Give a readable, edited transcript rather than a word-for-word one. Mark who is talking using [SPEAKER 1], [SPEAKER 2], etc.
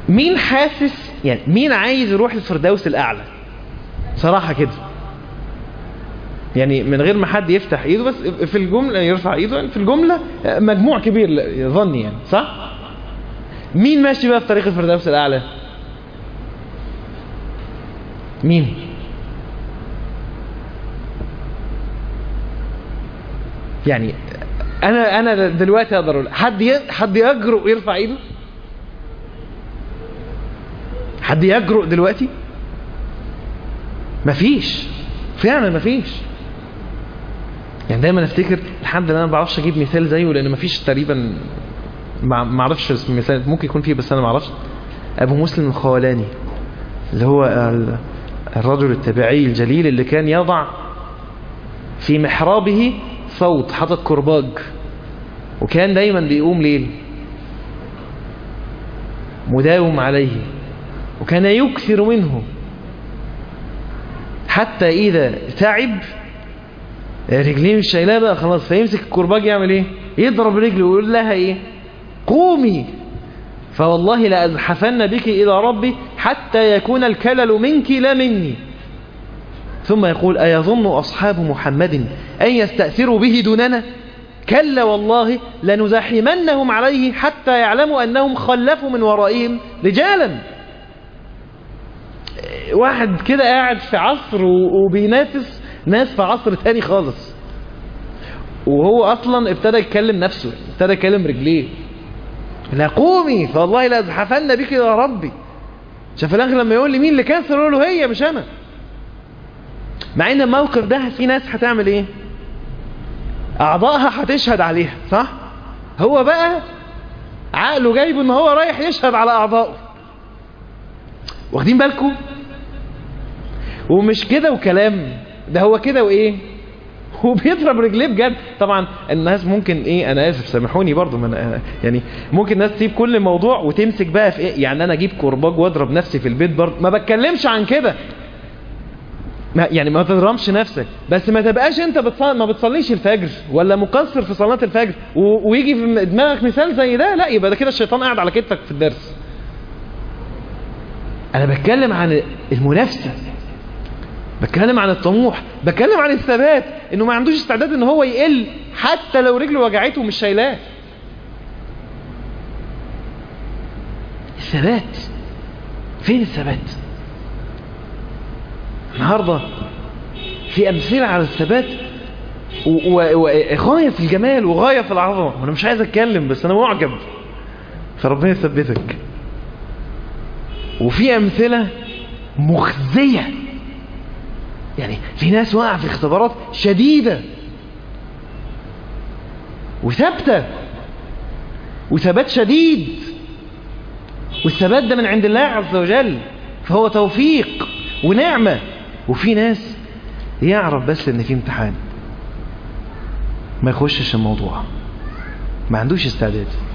[SPEAKER 1] مين حاسس يعني مين عايز يروح الفردوس الأعلى صراحة كده؟ يعني من غير ما حد يفتح ايده، بس في الجملة يرفع ايده، يعني في الجملة مجموع كبير يظني يعني، صح؟ مين ماشي بقى في طريق الفردوس الأعلى؟ مين؟ يعني انا دلوقتي اقدر اقول حد يجرؤ يرفع ايده؟ حد يجرؤ دلوقتي؟ مفيش، فعلا مفيش. يعني دايما افتكر الحمد لله انا ما بعرفش اجيب مثال زيه، لان مفيش تقريبا، ما اعرفش اسم المثال، ممكن يكون فيه بس انا ما اعرفش. ابو مسلم الخولاني اللي هو الرجل التابعي الجليل اللي كان يضع في محرابه صوت، حاطط كرباج، وكان دايما بيقوم ليل مداوم عليه، وكان يكثر منه حتى إذا تعب رجليه مش شايلاه بقى خلاص، فيمسك الكرباج يعمل ايه؟ يضرب رجله ويقول لها ايه؟ قومي فوالله لأزحفن بك إلى ربي حتى يكون الكلل منك لا مني. ثم يقول أيظن أصحاب محمد أن يستأثروا به دوننا؟ كلا والله لنزاحمنهم عليه حتى يعلموا أنهم خلفوا من ورائهم رجالا. واحد كده قاعد في عصر وبينافس ناس في عصر تاني خالص، وهو أصلا ابتدى يتكلم نفسه، ابتدى يتكلم رجليه، لا قومي فوالله لأزحفن بك إلى ربي. شاف الآخر لما يقول لي مين اللي كسر، يقول له هي مش أنا. مع ان الموقف ده في ناس هتعمل ايه؟ اعضائها هتشهد عليها، صح؟ هو بقى عقله جايبه ان هو رايح يشهد على اعضائه. واخدين بالكم؟ ومش كده وكلام، ده هو كده وايه؟ وبيضرب رجليه بجد. طبعا الناس ممكن ايه، انا اسف سامحوني برضو، يعني ممكن الناس تسيب كل الموضوع وتمسك بقى في ايه، يعني انا اجيب كرباج واضرب نفسي في البيت برضو، ما بتكلمش عن كده، يعني ما تضرمش نفسك، بس ما تبقاش انت ما بتصليش الفجر ولا مقصر في صلاة الفجر ويجي في دماغك مثال زي ده، لا يبقى ده كده الشيطان قاعد على كتفك في الدرس. انا بتكلم عن المنافسة، بتكلم عن الطموح، بتكلم عن الثبات، انه ما عندوش استعداد ان هو يقل حتى لو رجله وجعته ومش شايلاه. الثبات، فين الثبات؟ النهاردة في أمثلة على الثبات وغاية في الجمال وغاية في العظمة، وأنا مش عايز أتكلم بس أنا معجب، فربنا يثبتك. وفي أمثلة مخزية، يعني في ناس واقع في اختبارات شديدة وثابتة وثبات شديد، والثبات ده من عند الله عز وجل، فهو توفيق ونعمة. وفي ناس يعرف بس ان في امتحان ما يخشش الموضوع، ما عندوش استعداد.